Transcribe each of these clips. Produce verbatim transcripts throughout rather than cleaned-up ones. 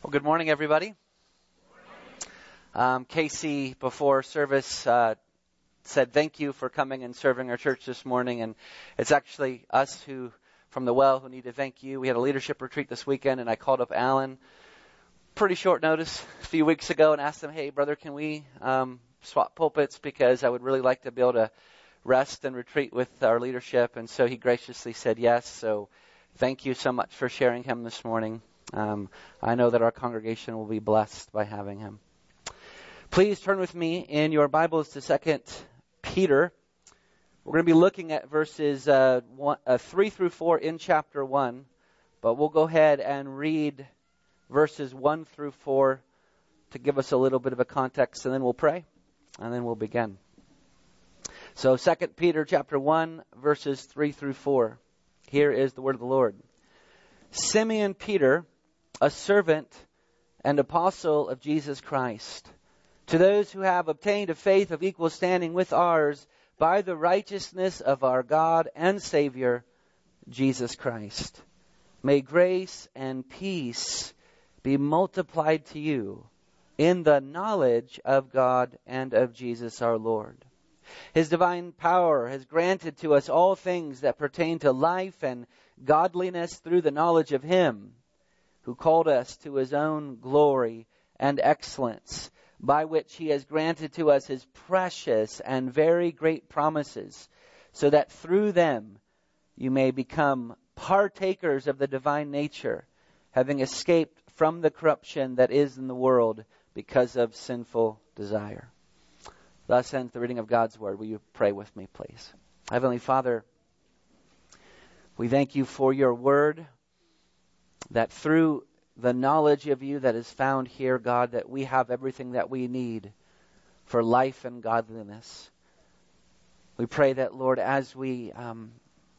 Well, good morning, everybody. Um, Casey, before service, uh, said thank you for coming and serving our church this morning. And it's actually us who, from the well, who need to thank you. We had a leadership retreat this weekend, and I called up Alan pretty short notice a few weeks ago and asked him, hey, brother, can we um, swap pulpits? Because I would really like to be able to rest and retreat with our leadership. And so he graciously said yes. So thank you so much for sharing him this morning. Um, I know that our congregation will be blessed by having him. Please turn with me in your Bibles to Second Peter. We're going to be looking at verses uh, one, uh, three through four in chapter one, but we'll go ahead and read verses one through four to give us a little bit of a context, and then we'll pray, and then we'll begin. So Second Peter chapter one, verses three through four. Here is the word of the Lord. Simeon Peter, a servant and apostle of Jesus Christ, to those who have obtained a faith of equal standing with ours by the righteousness of our God and Savior, Jesus Christ. May grace and peace be multiplied to you in the knowledge of God and of Jesus our Lord. His divine power has granted to us all things that pertain to life and godliness through the knowledge of Him who called us to His own glory and excellence, by which He has granted to us His precious and very great promises, so that through them you may become partakers of the divine nature, having escaped from the corruption that is in the world because of sinful desire. Thus ends the reading of God's Word. Will you pray with me, please? Heavenly Father, we thank you for your Word, that through the knowledge of you that is found here, God, that we have everything that we need for life and godliness. We pray that, Lord, as we um,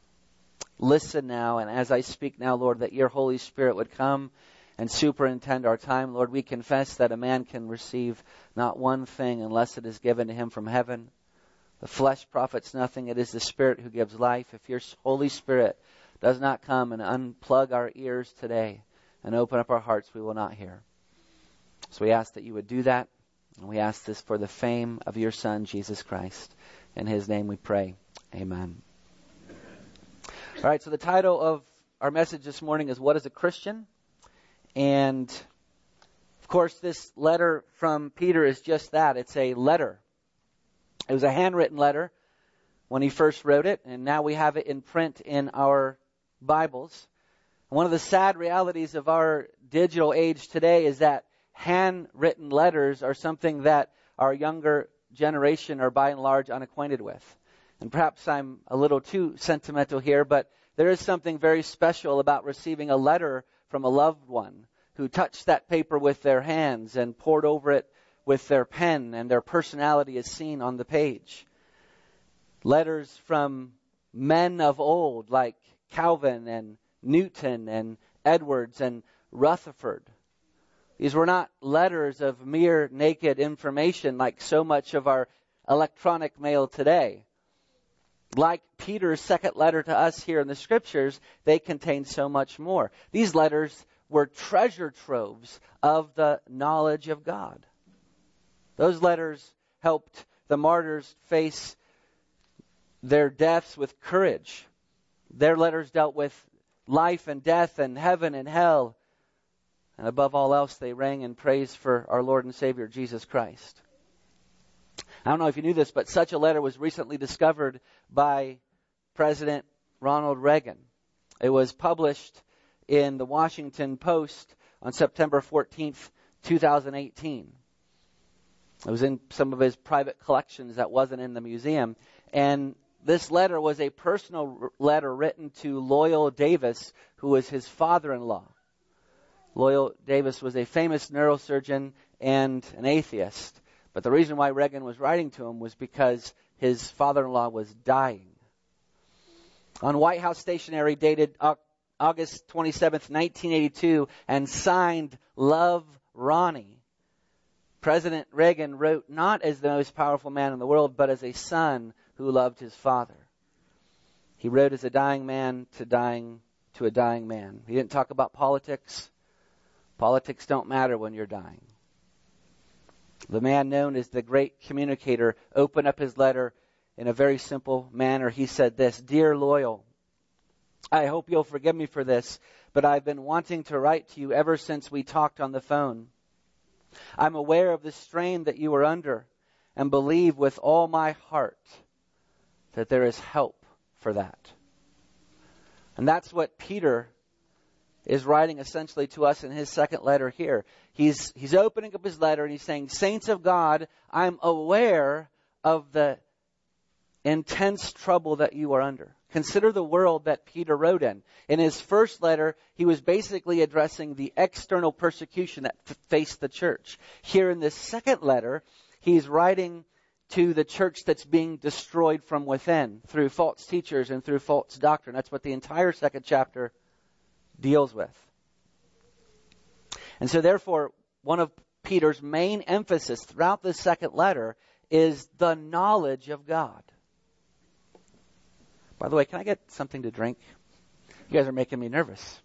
listen now and as I speak now, Lord, that your Holy Spirit would come and superintend our time. Lord, we confess that a man can receive not one thing unless it is given to him from heaven. The flesh profits nothing. It is the Spirit who gives life. If your Holy Spirit does not come and unplug our ears today and open up our hearts, we will not hear. So we ask that you would do that. And we ask this for the fame of your Son, Jesus Christ. In His name we pray. Amen. All right, so the title of our message this morning is, What is a Christian? And, of course, this letter from Peter is just that. It's a letter. It was a handwritten letter when he first wrote it, and now we have it in print in our Bibles. One of the sad realities of our digital age today is that handwritten letters are something that our younger generation are by and large unacquainted with. And perhaps I'm a little too sentimental here, but there is something very special about receiving a letter from a loved one who touched that paper with their hands and poured over it with their pen, and their personality is seen on the page. Letters from men of old like Calvin and Newton and Edwards and Rutherford. These were not letters of mere naked information like so much of our electronic mail today. Like Peter's second letter to us here in the Scriptures, they contain so much more. These letters were treasure troves of the knowledge of God. Those letters helped the martyrs face their deaths with courage. Their letters dealt with life and death and heaven and hell. And above all else, they rang in praise for our Lord and Savior, Jesus Christ. I don't know if you knew this, but such a letter was recently discovered by President Ronald Reagan. It was published in the Washington Post on September fourteenth, twenty eighteen. It was in some of his private collections that wasn't in the museum. And this letter was a personal letter written to Loyal Davis, who was his father-in-law. Loyal Davis was a famous neurosurgeon and an atheist. But the reason why Reagan was writing to him was because his father-in-law was dying. On White House stationery dated August twenty-seventh, nineteen eighty-two, and signed Love Ronnie, President Reagan wrote not as the most powerful man in the world, but as a son who loved his father. He wrote as a dying man to dying to a dying man. He didn't talk about politics, Politics don't matter when you're dying. The man known as the great communicator opened up his letter in a very simple manner. He said this, "Dear Loyal, I hope you'll forgive me for this, but I've been wanting to write to you ever since we talked on the phone. I'm aware of the strain that you are under and believe with all my heart that there is help for that." And that's what Peter is writing essentially to us in his second letter here. He's, he's opening up his letter and he's saying, "Saints of God, I'm aware of the intense trouble that you are under." Consider the world that Peter wrote in. In his first letter, he was basically addressing the external persecution that f- faced the church. Here in this second letter, he's writing to the church that's being destroyed from within through false teachers and through false doctrine. That's what the entire second chapter deals with. And so therefore, one of Peter's main emphasis throughout this second letter is the knowledge of God. By the way, can I get something to drink? You guys are making me nervous.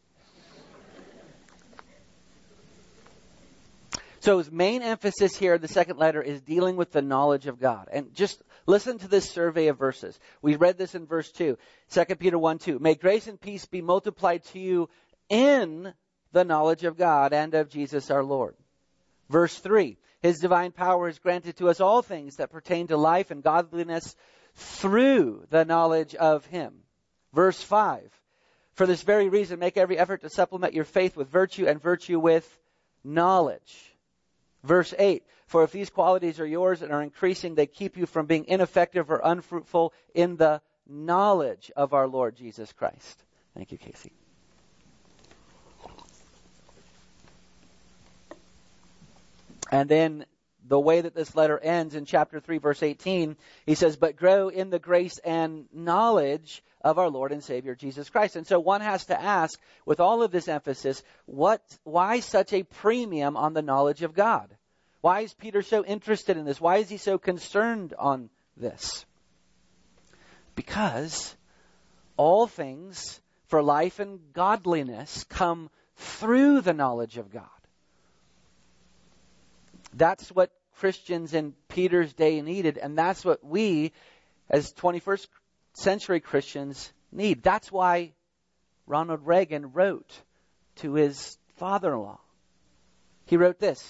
So his main emphasis here in the second letter is dealing with the knowledge of God. And just listen to this survey of verses. We read this in verse two. Second Peter one two. "May grace and peace be multiplied to you in the knowledge of God and of Jesus our Lord." Verse three. "His divine power has granted to us all things that pertain to life and godliness through the knowledge of Him." Verse five. "For this very reason, make every effort to supplement your faith with virtue and virtue with knowledge." Verse eight. "For if these qualities are yours and are increasing, they keep you from being ineffective or unfruitful in the knowledge of our Lord Jesus Christ." Thank you, Casey. And then the way that this letter ends in chapter three, verse eighteen, he says, "But grow in the grace and knowledge of our Lord and Savior Jesus Christ." And so one has to ask, with all of this emphasis, what, why such a premium on the knowledge of God? Why is Peter so interested in this? Why is he so concerned on this? Because all things for life and godliness come through the knowledge of God. That's what Christians in Peter's day needed, and that's what we, as twenty-first century Christians, need. That's why Ronald Reagan wrote to his father-in-law. He wrote this: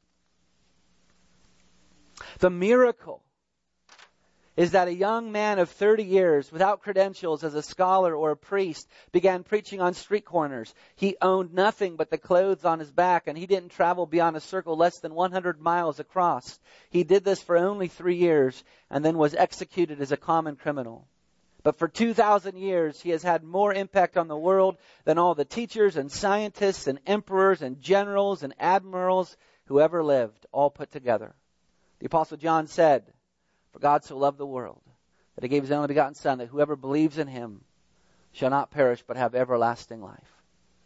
"The miracle is that a young man of thirty years, without credentials as a scholar or a priest, began preaching on street corners. He owned nothing but the clothes on his back, and he didn't travel beyond a circle less than one hundred miles across. He did this for only three years and then was executed as a common criminal. But for two thousand years, he has had more impact on the world than all the teachers and scientists and emperors and generals and admirals who ever lived, all put together. The Apostle John said, 'For God so loved the world that He gave His only begotten Son, that whoever believes in Him shall not perish but have everlasting life.'"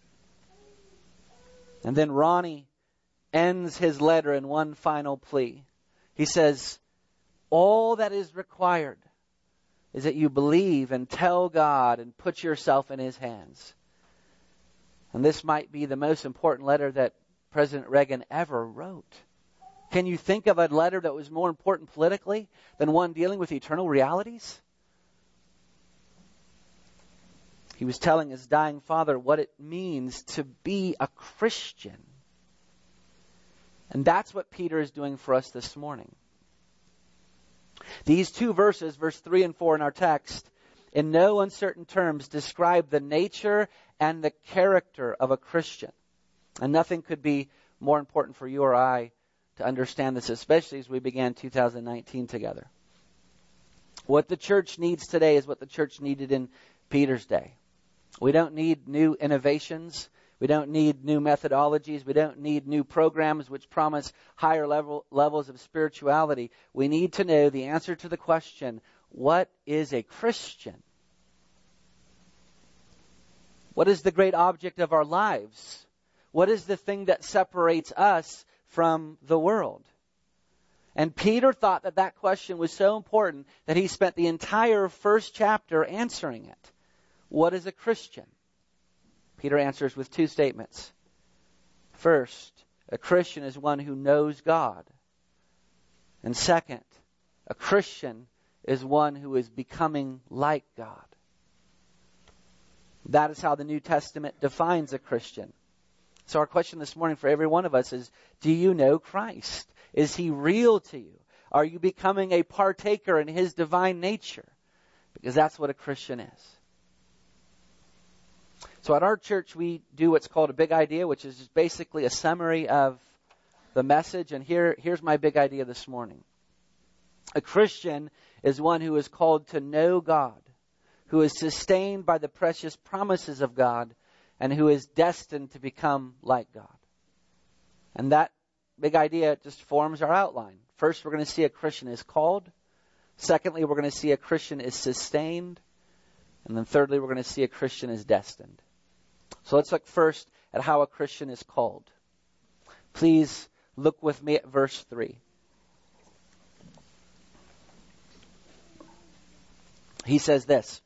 And then Ronnie ends his letter in one final plea. He says, "All that is required is that you believe and tell God and put yourself in His hands." And this might be the most important letter that President Reagan ever wrote. Can you think of a letter that was more important politically than one dealing with eternal realities? He was telling his dying father what it means to be a Christian. And that's what Peter is doing for us this morning. These two verses, verse three and four in our text, in no uncertain terms describe the nature and the character of a Christian. And nothing could be more important for you or I to understand this, especially as we began two thousand nineteen together. What the church needs today is what the church needed in Peter's day. We don't need new innovations. We don't need new methodologies. We don't need new programs which promise higher level, levels of spirituality. We need to know the answer to the question, what is a Christian? What is the great object of our lives? What is the thing that separates us from the world? And Peter thought that that question was so important that he spent the entire first chapter answering it. What is a Christian? Peter answers with two statements. First, a Christian is one who knows God. And second, a Christian is one who is becoming like God. That is how the New Testament defines a Christian. So our question this morning for every one of us is, do you know Christ? Is he real to you? Are you becoming a partaker in his divine nature? Because that's what a Christian is. So at our church, we do what's called a big idea, which is just basically a summary of the message. And here, here's my big idea this morning. A Christian is one who is called to know God, who is sustained by the precious promises of God, and who is destined to become like God. And that big idea just forms our outline. First, we're going to see a Christian is called. Secondly, we're going to see a Christian is sustained. And then thirdly, we're going to see a Christian is destined. So let's look first at how a Christian is called. Please look with me at verse three. He says this: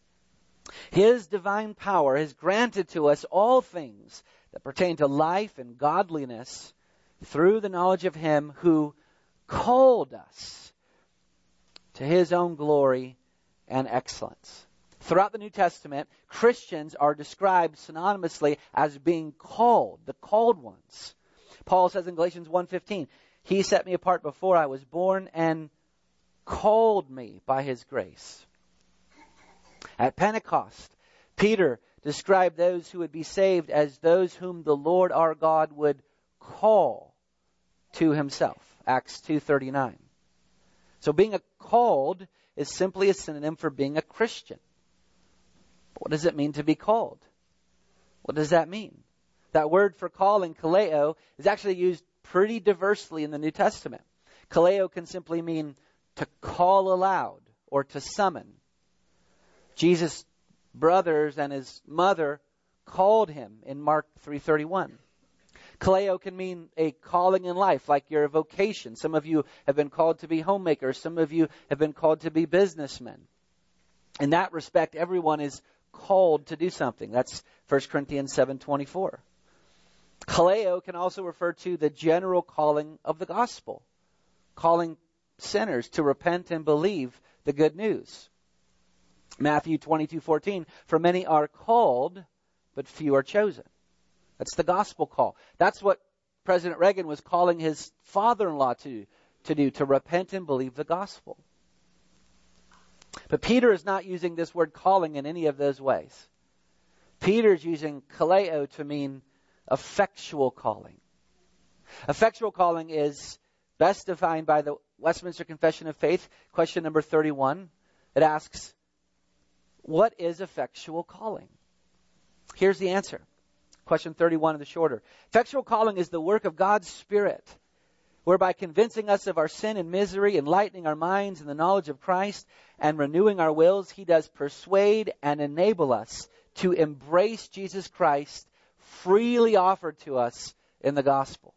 His divine power has granted to us all things that pertain to life and godliness through the knowledge of him who called us to his own glory and excellence. Throughout the New Testament, Christians are described synonymously as being called, the called ones. Paul says in Galatians one fifteen, he set me apart before I was born and called me by his grace. At Pentecost, Peter described those who would be saved as those whom the Lord our God would call to himself. Acts two thirty-nine. So being a called is simply a synonym for being a Christian. But what does it mean to be called? What does that mean? That word for calling, kaleo, is actually used pretty diversely in the New Testament. Kaleo can simply mean to call aloud or to summon. Jesus' brothers and his mother called him in Mark three thirty-one. Kaleo can mean a calling in life, like your vocation. Some of you have been called to be homemakers. Some of you have been called to be businessmen. In that respect, everyone is called to do something. That's First Corinthians seven twenty-four. Kaleo can also refer to the general calling of the gospel, calling sinners to repent and believe the good news. Matthew twenty-two fourteen, for many are called, but few are chosen. That's the gospel call. That's what President Reagan was calling his father-in-law to, to do, to repent and believe the gospel. But Peter is not using this word calling in any of those ways. Peter's using kaleo to mean effectual calling. Effectual calling is best defined by the Westminster Confession of Faith, question number thirty-one. It asks, what is effectual calling? Here's the answer. Question thirty-one of the shorter. Effectual calling is the work of God's Spirit, whereby convincing us of our sin and misery, enlightening our minds in the knowledge of Christ, and renewing our wills, he does persuade and enable us to embrace Jesus Christ freely offered to us in the gospel.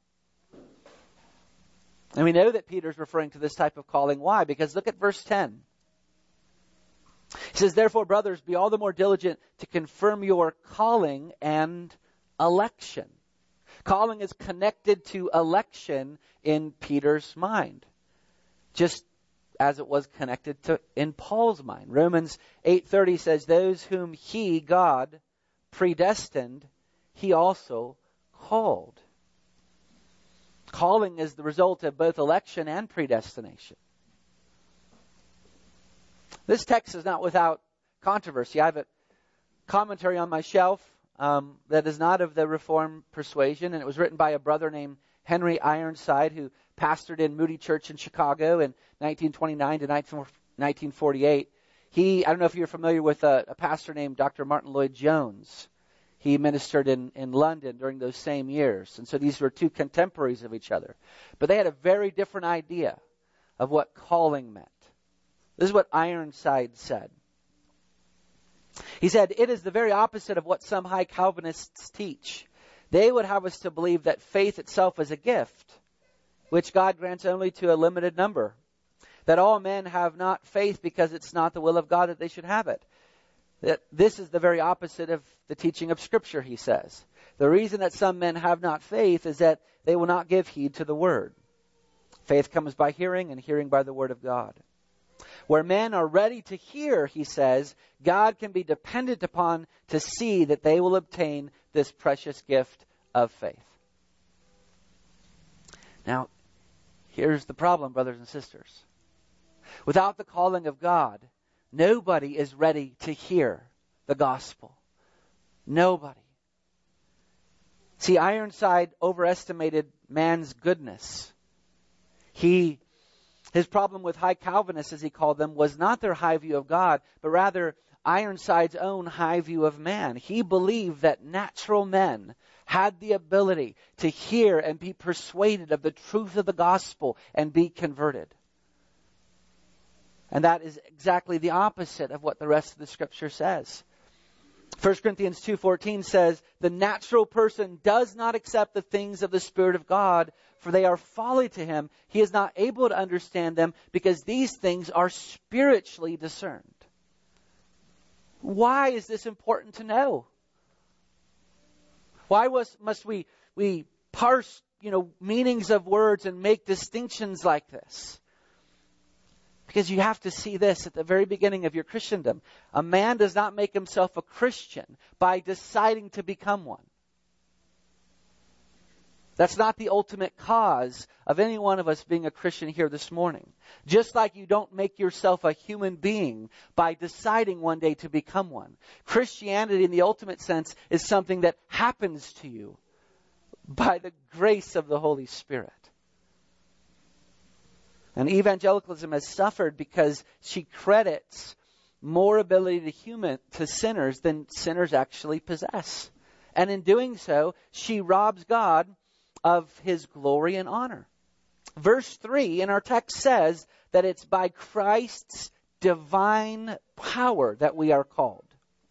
And we know that Peter's referring to this type of calling. Why? Because look at verse ten. He says, therefore, brothers, be all the more diligent to confirm your calling and election. Calling is connected to election in Peter's mind, just as it was connected to in Paul's mind. Romans eight thirty says, those whom he, God, predestined, he also called. Calling is the result of both election and predestination. This text is not without controversy. I have a commentary on my shelf um, that is not of the Reformed persuasion, and it was written by a brother named Henry Ironside, who pastored in Moody Church in Chicago in nineteen twenty-nine to nineteen forty-eight. He, I don't know if you're familiar with a, a pastor named Doctor Martin Lloyd-Jones. He ministered in, in London during those same years. And so these were two contemporaries of each other. But they had a very different idea of what calling meant. This is what Ironside said. He said, it is the very opposite of what some high Calvinists teach. They would have us to believe that faith itself is a gift, which God grants only to a limited number. That all men have not faith because it's not the will of God that they should have it. That this is the very opposite of the teaching of Scripture, he says. The reason that some men have not faith is that they will not give heed to the word. Faith comes by hearing, and hearing by the word of God. Where men are ready to hear, he says, God can be depended upon to see that they will obtain this precious gift of faith. Now, here's the problem, brothers and sisters. Without the calling of God, nobody is ready to hear the gospel. Nobody. See, Ironside overestimated man's goodness. He, his problem with high Calvinists, as he called them, was not their high view of God, but rather Ironside's own high view of man. He believed that natural men had the ability to hear and be persuaded of the truth of the gospel and be converted. And that is exactly the opposite of what the rest of the scripture says. First Corinthians two fourteen says, the natural person does not accept the things of the Spirit of God, for they are folly to him. He is not able to understand them because these things are spiritually discerned. Why is this important to know? Why was, must we, we parse, you know, meanings of words and make distinctions like this? Because you have to see this at the very beginning of your Christendom. A man does not make himself a Christian by deciding to become one. That's not the ultimate cause of any one of us being a Christian here this morning. Just like you don't make yourself a human being by deciding one day to become one. Christianity in the ultimate sense is something that happens to you by the grace of the Holy Spirit. And evangelicalism has suffered because she credits more ability to human to sinners than sinners actually possess. And in doing so, she robs God of his glory and honor. Verse three in our text says that it's by Christ's divine power that we are called.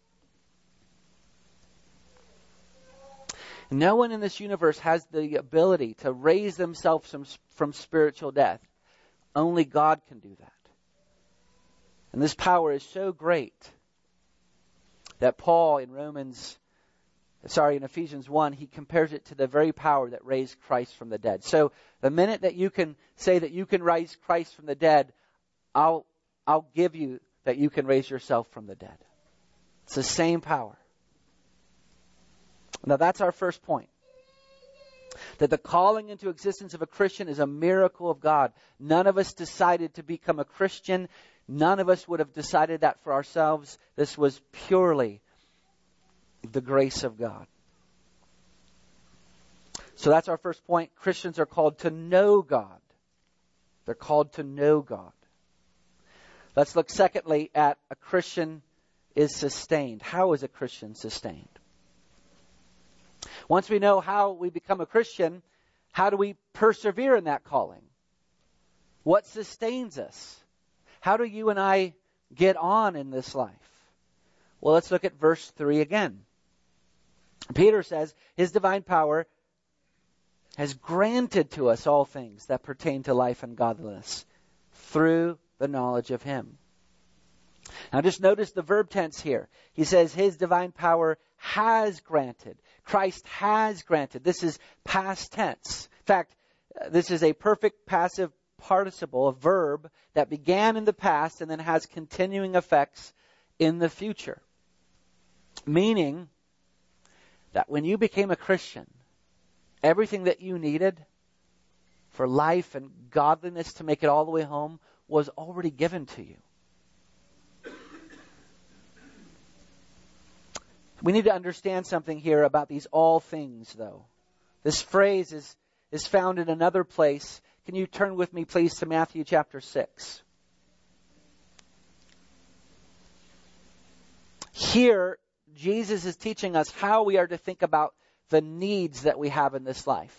No one in this universe has the ability to raise themselves from, from spiritual death. Only God can do that. And this power is so great that Paul in Romans, sorry, in Ephesians one, he compares it to the very power that raised Christ from the dead. So the minute that you can say that you can raise Christ from the dead, I'll, I'll give you that you can raise yourself from the dead. It's the same power. Now that's our first point. That the calling into existence of a Christian is a miracle of God. None of us decided to become a Christian. None of us would have decided that for ourselves. This was purely the grace of God. So that's our first point. Christians are called to know God. They're called to know God. Let's look secondly at a Christian is sustained. How is a Christian sustained? Once we know how we become a Christian, how do we persevere in that calling? What sustains us? How do you and I get on in this life? Well, let's look at verse three again. Peter says, his divine power has granted to us all things that pertain to life and godliness through the knowledge of him. Now just notice the verb tense here. He says his divine power has granted. Christ has granted. This is past tense. In fact, this is a perfect passive participle, a verb that began in the past and then has continuing effects in the future. Meaning that when you became a Christian, everything that you needed for life and godliness to make it all the way home was already given to you. We need to understand something here about these all things, though. This phrase is, is found in another place. Can you turn with me, please, to Matthew chapter six? Here, Jesus is teaching us how we are to think about the needs that we have in this life.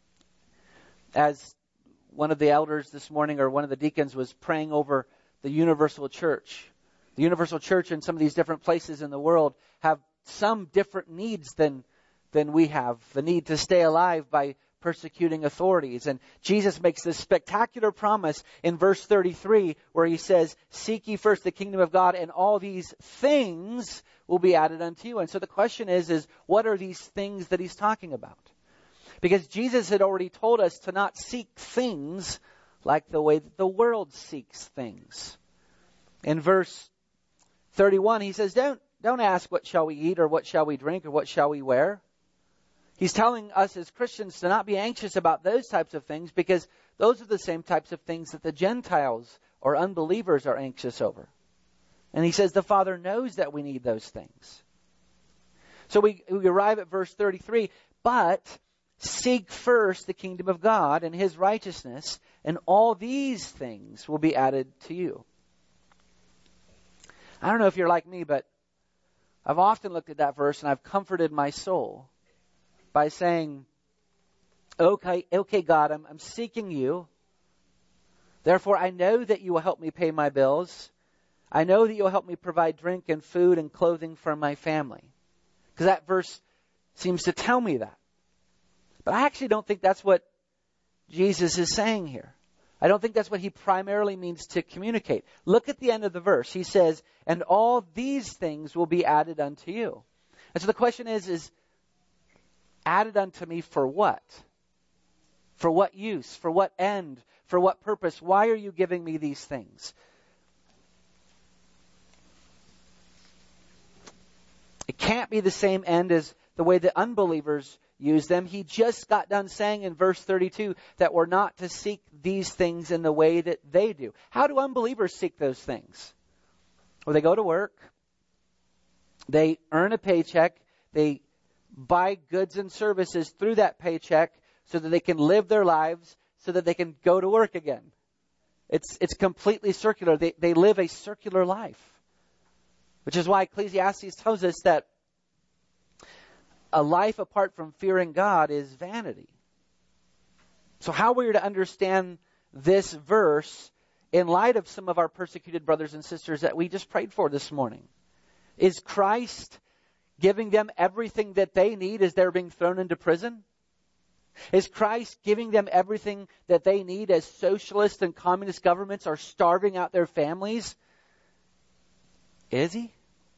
As one of the elders this morning, or one of the deacons, was praying over the universal church. The universal church in some of these different places in the world have some different needs than than we have. The need to stay alive by persecuting authorities. And Jesus makes this spectacular promise in verse thirty-three where he says, seek ye first the kingdom of God, and all these things will be added unto you. And so the question is, is what are these things that he's talking about? Because Jesus had already told us to not seek things like the way that the world seeks things. In verse thirty-one, he says, don't, don't ask what shall we eat or what shall we drink or what shall we wear. He's telling us as Christians to not be anxious about those types of things because those are the same types of things that the Gentiles or unbelievers are anxious over. And he says the Father knows that we need those things. So we, we arrive at verse thirty-three, but seek first the kingdom of God and his righteousness, and all these things will be added to you. I don't know if you're like me, but I've often looked at that verse and I've comforted my soul by saying, okay, okay, God, I'm, I'm seeking you. Therefore, I know that you will help me pay my bills. I know that you'll help me provide drink and food and clothing for my family. Because that verse seems to tell me that. But I actually don't think that's what Jesus is saying here. I don't think that's what he primarily means to communicate. Look at the end of the verse. He says, and all these things will be added unto you. And so the question is, is added unto me for what? For what use? For what end? For what purpose? Why are you giving me these things? It can't be the same end as the way that unbelievers use them. He just got done saying in verse thirty-two that we're not to seek these things in the way that they do. How do unbelievers seek those things? Well, they go to work, they earn a paycheck, they buy goods and services through that paycheck so that they can live their lives, so that they can go to work again. It's it's completely circular. They they live a circular life. Which is why Ecclesiastes tells us that a life apart from fearing God is vanity. So how are we to understand this verse in light of some of our persecuted brothers and sisters that we just prayed for this morning? Is Christ giving them everything that they need as they're being thrown into prison? Is Christ giving them everything that they need as socialist and communist governments are starving out their families? Is he?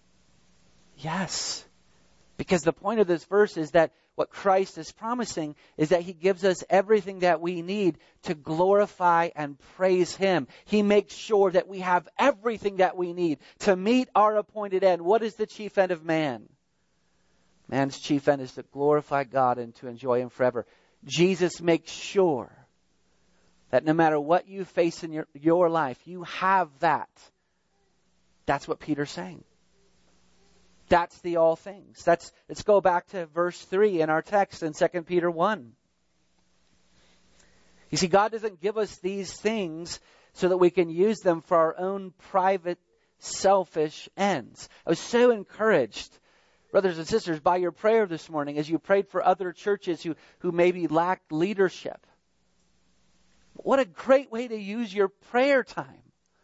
Yes. Because the point of this verse is that what Christ is promising is that he gives us everything that we need to glorify and praise him. He makes sure that we have everything that we need to meet our appointed end. What is the chief end of man? Man's chief end is to glorify God and to enjoy him forever. Jesus makes sure that no matter what you face in your, your life, you have that. That's what Peter's saying. That's the all things. That's, let's go back to verse three in our text in Second Peter one. You see, God doesn't give us these things so that we can use them for our own private, selfish ends. I was so encouraged, brothers and sisters, by your prayer this morning as you prayed for other churches who, who maybe lack leadership. What a great way to use your prayer time.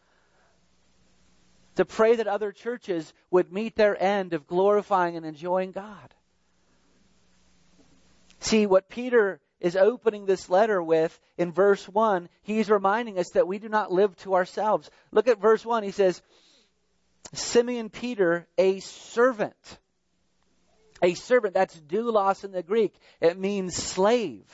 To pray that other churches would meet their end of glorifying and enjoying God. See, what Peter is opening this letter with in verse one, he's reminding us that we do not live to ourselves. Look at verse one. He says, Simeon Peter, a servant. A servant, that's doulos in the Greek. It means slave.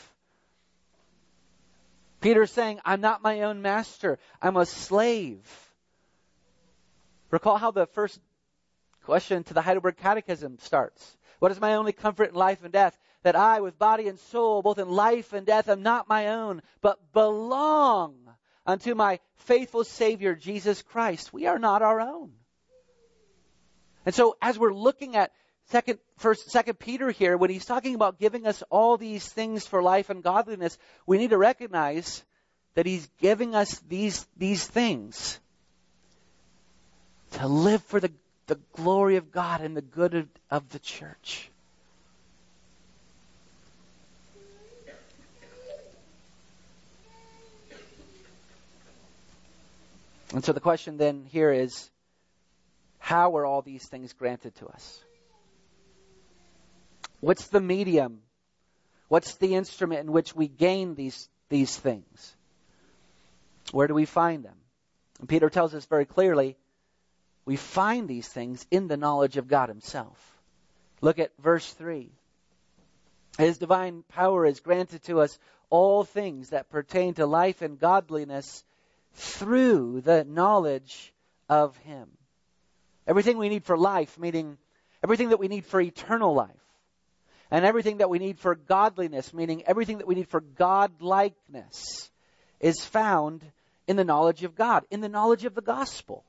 Peter's saying, I'm not my own master. I'm a slave. Recall how the first question to the Heidelberg Catechism starts. What is my only comfort in life and death? That I, with body and soul, both in life and death, am not my own, but belong unto my faithful Savior, Jesus Christ. We are not our own. And so as we're looking at second, first, second Peter here, when he's talking about giving us all these things for life and godliness, we need to recognize that he's giving us these, these things to live for the, the glory of God and the good of, of the church. And so the question then here is, how are all these things granted to us? What's the medium? What's the instrument in which we gain these, these things? Where do we find them? And Peter tells us very clearly, we find these things in the knowledge of God himself. Look at verse three. His divine power is granted to us all things that pertain to life and godliness through the knowledge of him. Everything we need for life, meaning everything that we need for eternal life. And everything that we need for godliness, meaning everything that we need for godlikeness, is found in the knowledge of God, in the knowledge of the gospel.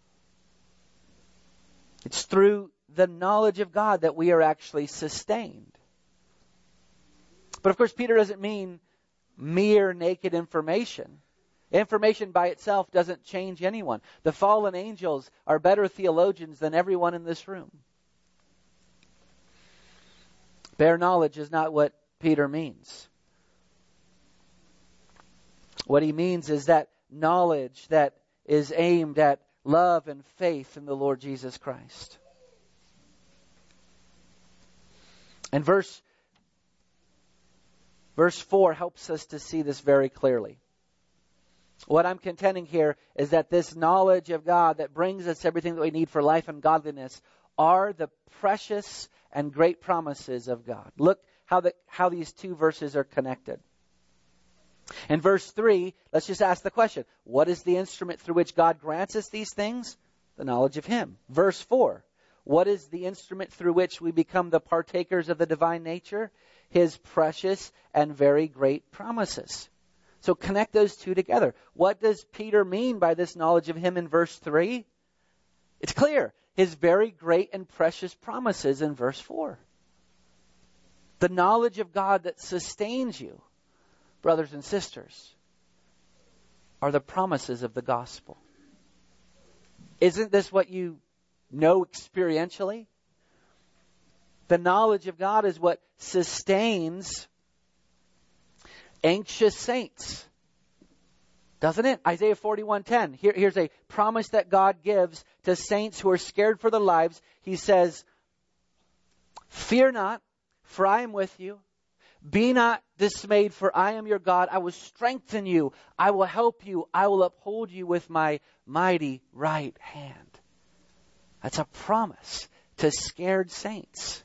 It's through the knowledge of God that we are actually sustained. But of course, Peter doesn't mean mere naked information. Information by itself doesn't change anyone. The fallen angels are better theologians than everyone in this room. Bare knowledge is not what Peter means. What he means is that knowledge that is aimed at love and faith in the Lord Jesus Christ. And verse, verse four helps us to see this very clearly. What I'm contending here is that this knowledge of God that brings us everything that we need for life and godliness are the precious and great promises of God. Look how the, how these two verses are connected. In verse three, let's just ask the question, what is the instrument through which God grants us these things? The knowledge of him. Verse four, what is the instrument through which we become the partakers of the divine nature? His precious and very great promises. So connect those two together. What does Peter mean by this knowledge of him in verse three? It's clear. His very great and precious promises in verse four. The knowledge of God that sustains you, brothers and sisters, are the promises of the gospel. Isn't this what you know experientially? The knowledge of God is what sustains anxious saints. Doesn't it? Isaiah forty-one ten. Here, here's a promise that God gives to saints who are scared for their lives. He says, fear not, for I am with you. Be not dismayed, for I am your God. I will strengthen you. I will help you. I will uphold you with my mighty right hand. That's a promise to scared saints.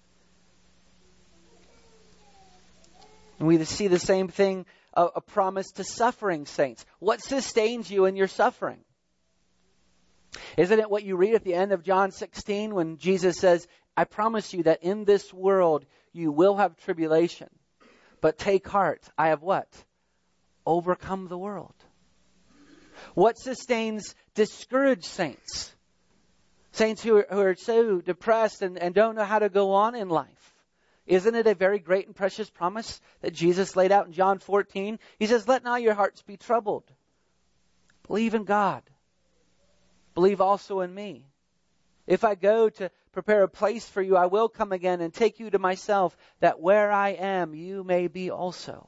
And we see the same thing, a, a promise to suffering saints. What sustains you in your suffering? Isn't it what you read at the end of John sixteen when Jesus says, I promise you that in this world you will have tribulation. But take heart, I have what? Overcome the world. What sustains discouraged saints? Saints who are, who are so depressed and, and don't know how to go on in life. Isn't it a very great and precious promise that Jesus laid out in John fourteen? He says, let not your hearts be troubled. Believe in God. Believe also in me. If I go to prepare a place for you, I will come again and take you to myself, that where I am, you may be also.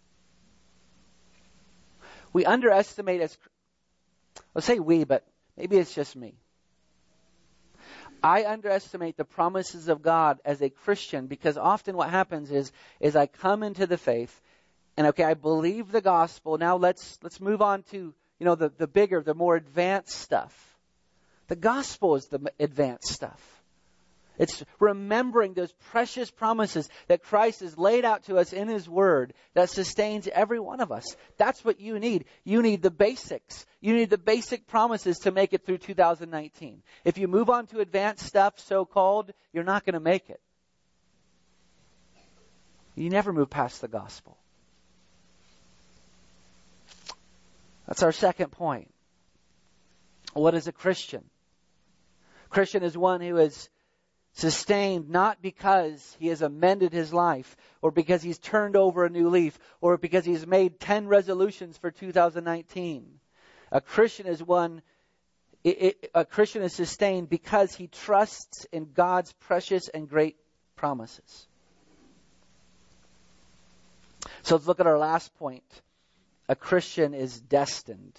We underestimate, as I'll say we, but maybe it's just me. I underestimate the promises of God as a Christian, because often what happens is, is I come into the faith and okay, I believe the gospel. Now let's, let's move on to, you know, the, the bigger, the more advanced stuff. The gospel is the advanced stuff. It's remembering those precious promises that Christ has laid out to us in his word that sustains every one of us. That's what you need. You need the basics. You need the basic promises to make it through two thousand nineteen. If you move on to advanced stuff, so-called, you're not going to make it. You never move past the gospel. That's our second point. What is a Christian? Christian is one who is sustained not because he has amended his life or because he's turned over a new leaf or because he's made ten resolutions for two thousand nineteen. A Christian is one, it, it, a Christian is sustained because he trusts in God's precious and great promises. So let's look at our last point. A Christian is destined.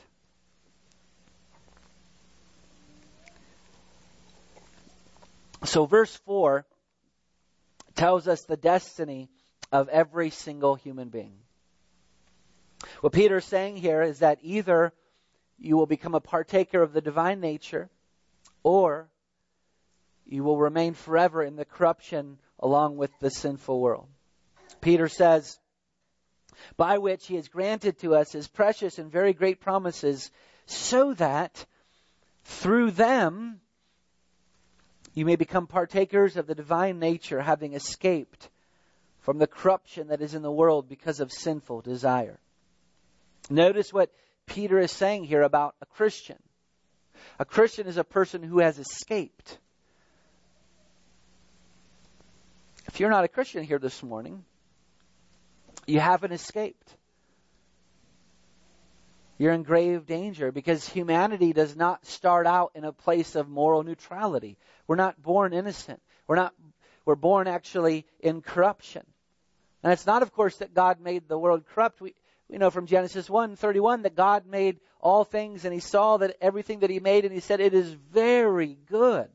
So verse four tells us the destiny of every single human being. What Peter is saying here is that either you will become a partaker of the divine nature, or you will remain forever in the corruption along with the sinful world. Peter says, by which he has granted to us his precious and very great promises, so that through them you may become partakers of the divine nature, having escaped from the corruption that is in the world because of sinful desire. Notice what Peter is saying here about a Christian. A Christian is a person who has escaped. If you're not a Christian here this morning, you haven't escaped. You're in grave danger because humanity does not start out in a place of moral neutrality. We're not born innocent. We're not, we're born actually in corruption. And it's not, of course, that God made the world corrupt. We, we know from Genesis one thirty-one that God made all things and he saw that everything that he made and he said it is very good.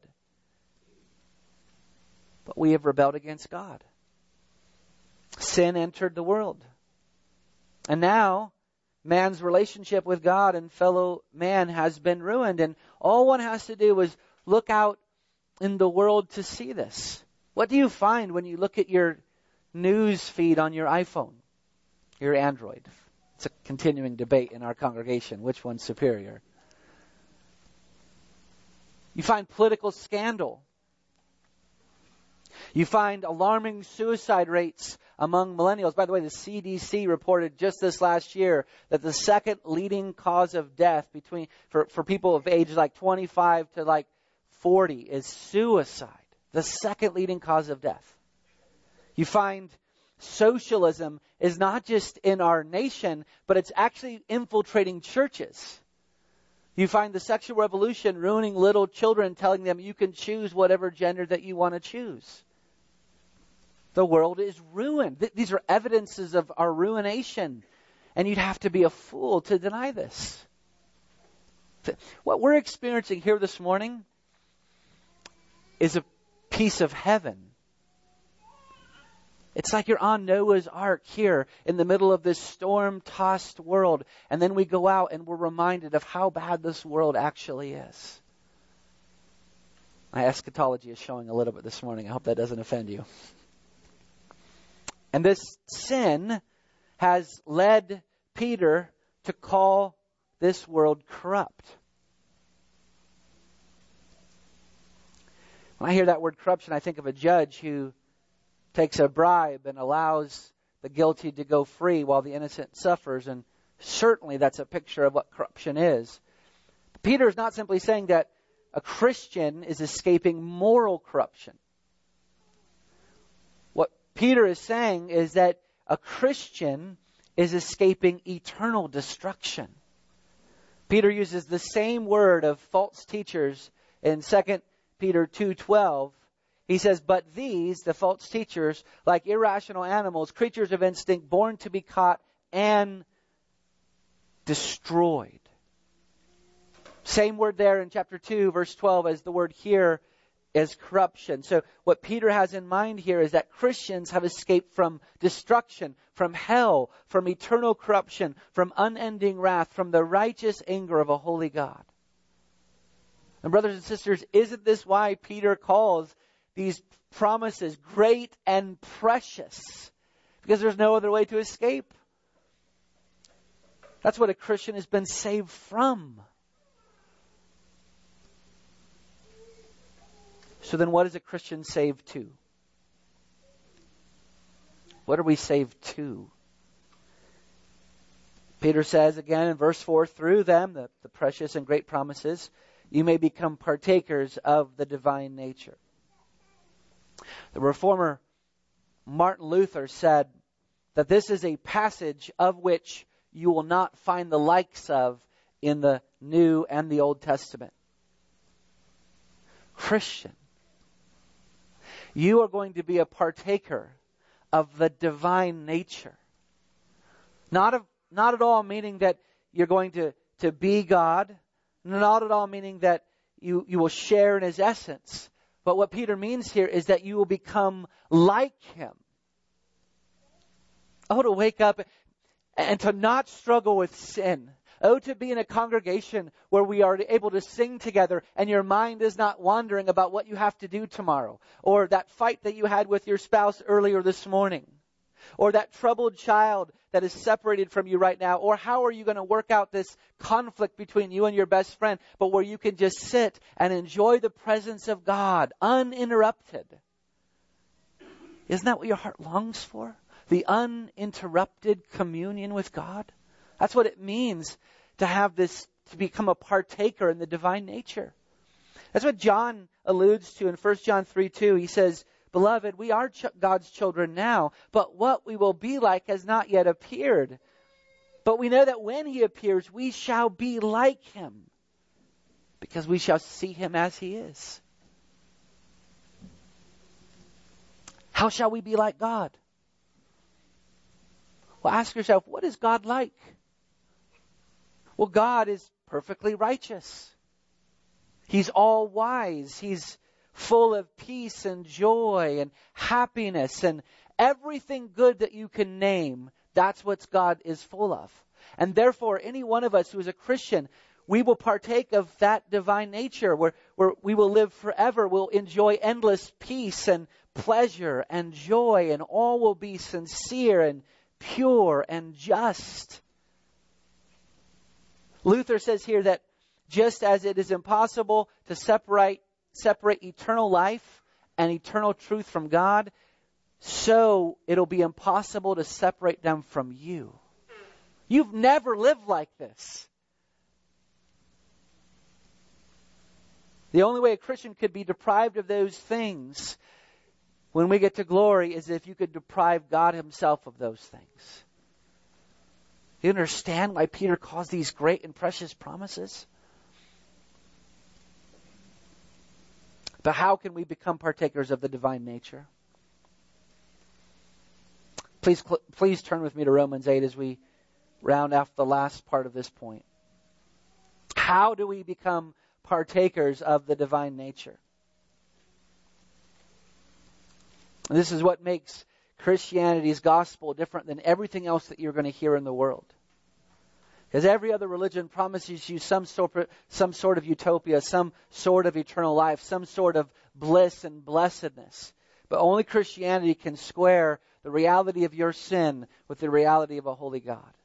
But we have rebelled against God. Sin entered the world. And now man's relationship with God and fellow man has been ruined. And all one has to do is look out in the world to see this. What do you find when you look at your news feed on your iPhone, your Android? It's a continuing debate in our congregation. Which one's superior? You find political scandal. You find alarming suicide rates among millennials. By the way, the C D C reported just this last year that the second leading cause of death between for, for people of age like twenty-five to like forty is suicide. The second leading cause of death. You find socialism is not just in our nation, but it's actually infiltrating churches. You find the sexual revolution ruining little children, telling them you can choose whatever gender that you want to choose. The world is ruined. Th- these are evidences of our ruination. And you'd have to be a fool to deny this. Th- what we're experiencing here this morning is a piece of heaven. It's like you're on Noah's Ark here in the middle of this storm-tossed world. And then we go out and we're reminded of how bad this world actually is. My eschatology is showing a little bit this morning. I hope that doesn't offend you. And this sin has led Peter to call this world corrupt. When I hear that word corruption, I think of a judge who takes a bribe and allows the guilty to go free while the innocent suffers. And certainly that's a picture of what corruption is. Peter is not simply saying that a Christian is escaping moral corruption. What Peter is saying is that a Christian is escaping eternal destruction. Peter uses the same word of false teachers in Second Peter two twelve. He says, but these, the false teachers, like irrational animals, creatures of instinct, born to be caught and destroyed. Same word there in chapter two, verse twelve, as the word here is corruption. So what Peter has in mind here is that Christians have escaped from destruction, from hell, from eternal corruption, from unending wrath, from the righteous anger of a holy God. And brothers and sisters, isn't this why Peter calls these promises great and precious? Because there's no other way to escape. That's what a Christian has been saved from. So then what is a Christian saved to? What are we saved to? Peter says again in verse four, through them, the, the precious and great promises, you may become partakers of the divine nature. The reformer Martin Luther said that this is a passage of which you will not find the likes of in the New and the Old Testament. Christian, you are going to be a partaker of the divine nature. Not, of, not at all meaning that you're going to, to be God. Not at all meaning that you, you will share in His essence. But what Peter means here is that you will become like Him. Oh, to wake up and to not struggle with sin. Oh, to be in a congregation where we are able to sing together and your mind is not wandering about what you have to do tomorrow, or that fight that you had with your spouse earlier this morning, or that troubled child that is separated from you right now, or how are you going to work out this conflict between you and your best friend, but where you can just sit and enjoy the presence of God uninterrupted. Isn't that what your heart longs for? The uninterrupted communion with God? That's what it means to have this, to become a partaker in the divine nature. That's what John alludes to in First John three two. He says, Beloved, we are ch- God's children now, but what we will be like has not yet appeared. But we know that when he appears, we shall be like him, because we shall see him as he is. How shall we be like God? Well, ask yourself, what is God like? Well, God is perfectly righteous. He's all wise. He's full of peace and joy and happiness and everything good that you can name. That's what God is full of. And therefore, any one of us who is a Christian, we will partake of that divine nature where, where we will live forever. We'll enjoy endless peace and pleasure and joy, and all will be sincere and pure and just. Luther says here that just as it is impossible to separate separate eternal life and eternal truth from God, so it'll be impossible to separate them from you. You've never lived like this. The only way a Christian could be deprived of those things when we get to glory is if you could deprive God himself of those things. You understand why Peter calls these great and precious promises? But how can we become partakers of the divine nature? Please, please turn with me to Romans eight as we round off the last part of this point. How do we become partakers of the divine nature? And this is what makes Christianity's gospel different than everything else that you're going to hear in the world. Because every other religion promises you some sort of, some sort of utopia, some sort of eternal life, some sort of bliss and blessedness. But only Christianity can square the reality of your sin with the reality of a holy God.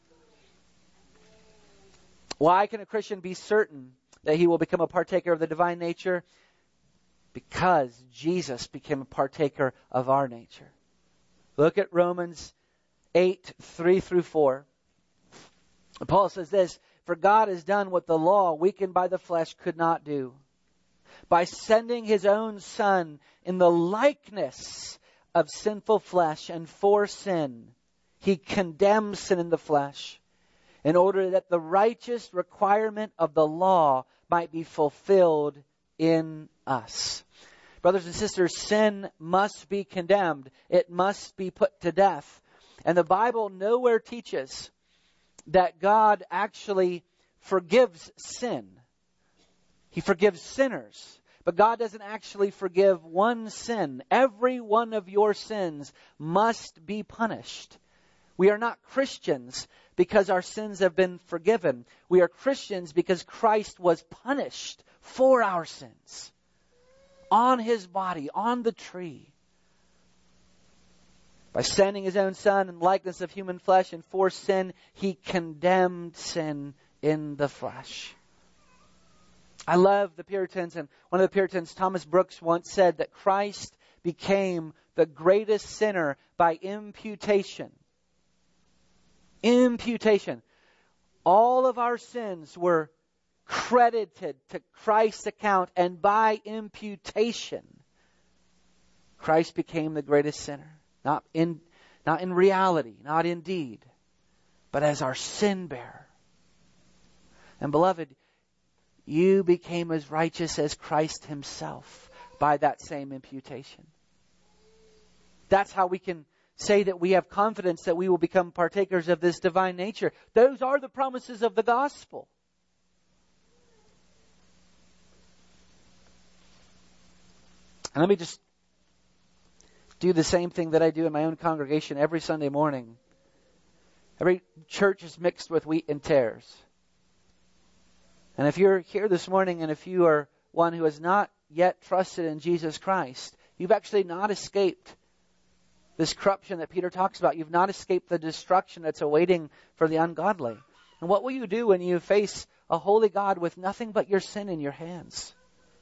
Why can a Christian be certain that he will become a partaker of the divine nature? Because Jesus became a partaker of our nature. Look at Romans eight, three through four. Paul says this, For God has done what the law, weakened by the flesh, could not do. By sending his own Son in the likeness of sinful flesh, and for sin, he condemned sin in the flesh, in order that the righteous requirement of the law might be fulfilled in us. Brothers and sisters, sin must be condemned. It must be put to death. And the Bible nowhere teaches that God actually forgives sin. He forgives sinners. But God doesn't actually forgive one sin. Every one of your sins must be punished. We are not Christians because our sins have been forgiven. We are Christians because Christ was punished for our sins. On his body, on the tree. By sending his own Son in likeness of human flesh, and for sin, he condemned sin in the flesh. I love the Puritans, and one of the Puritans, Thomas Brooks, once said that Christ became the greatest sinner by imputation. Imputation. All of our sins were credited to Christ's account, and by imputation, Christ became the greatest sinner. Not in, not in reality, not in deed, but as our sin bearer. And beloved, you became as righteous as Christ himself by that same imputation. That's how we can say that we have confidence that we will become partakers of this divine nature. Those are the promises of the gospel. And let me just do the same thing that I do in my own congregation every Sunday morning. Every church is mixed with wheat and tares. And if you're here this morning and if you are one who has not yet trusted in Jesus Christ, you've actually not escaped this corruption that Peter talks about. You've not escaped the destruction that's awaiting for the ungodly. And what will you do when you face a holy God with nothing but your sin in your hands?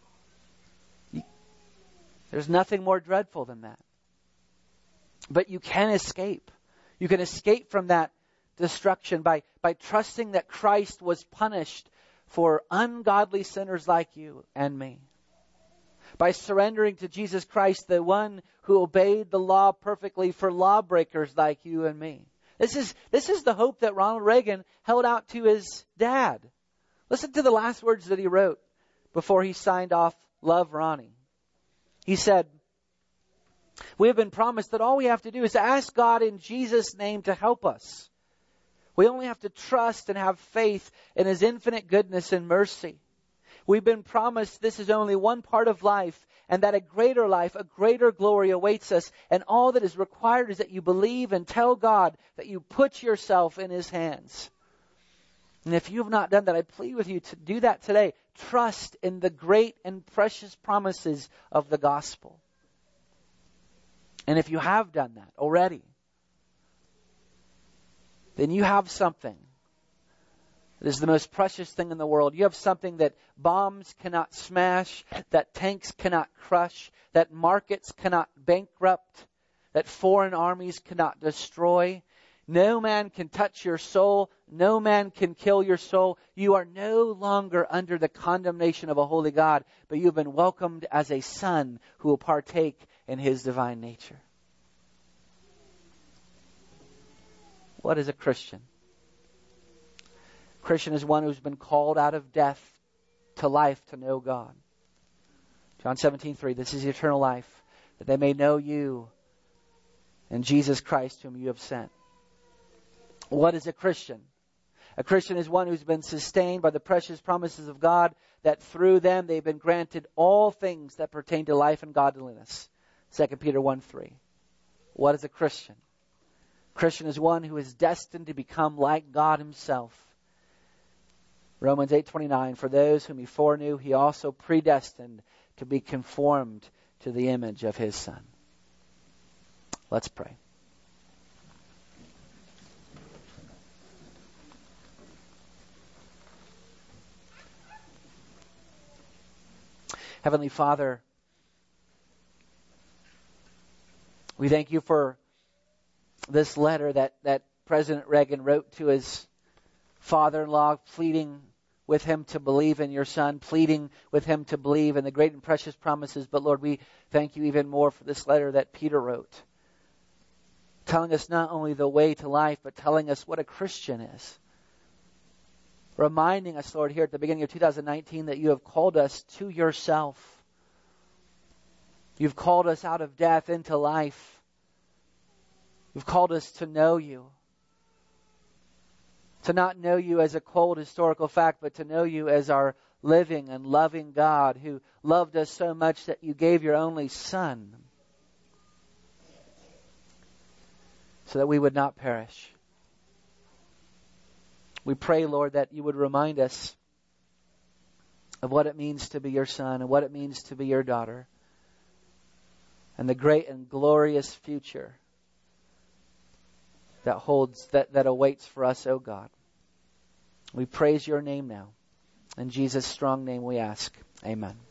There's nothing more dreadful than that. But you can escape. You can escape from that destruction by, by trusting that Christ was punished for ungodly sinners like you and me. By surrendering to Jesus Christ, the one who obeyed the law perfectly for lawbreakers like you and me. This is, this is the hope that Ronald Reagan held out to his dad. Listen to the last words that he wrote before he signed off Love, Ronnie. He said, "We have been promised that all we have to do is to ask God in Jesus' name to help us. We only have to trust and have faith in His infinite goodness and mercy. We've been promised this is only one part of life, and that a greater life, a greater glory awaits us. And all that is required is that you believe and tell God that you put yourself in His hands." And if you have not done that, I plead with you to do that today. Trust in the great and precious promises of the gospel. And if you have done that already, then you have something that is the most precious thing in the world. You have something that bombs cannot smash, that tanks cannot crush, that markets cannot bankrupt, that foreign armies cannot destroy. No man can touch your soul. No man can kill your soul. You are no longer under the condemnation of a holy God, but you have been welcomed as a son who will partake in His divine nature. What is a Christian? Christian is one who's been called out of death to life to know God. John seventeen three, this is eternal life, that they may know you and Jesus Christ whom you have sent. What is a Christian? A Christian is one who's been sustained by the precious promises of God, that through them they've been granted all things that pertain to life and godliness. Second Peter one three. What is a Christian? A Christian is one who is destined to become like God Himself. Romans eight twenty-nine, for those whom He foreknew, He also predestined to be conformed to the image of His Son. Let's pray. Heavenly Father, we thank You for this letter that, that President Reagan wrote to his father-in-law, pleading with him to believe in Your Son, pleading with him to believe in the great and precious promises. But Lord, we thank You even more for this letter that Peter wrote, telling us not only the way to life, but telling us what a Christian is. Reminding us, Lord, here at the beginning of two thousand nineteen that You have called us to Yourself. You've called us out of death into life. You've called us to know You. To not know You as a cold historical fact, but to know You as our living and loving God who loved us so much that You gave Your only Son so that we would not perish. We pray, Lord, that You would remind us of what it means to be Your son and what it means to be Your daughter, and the great and glorious future that holds, that, that awaits for us, O God. We praise Your name now. In Jesus' strong name we ask. Amen.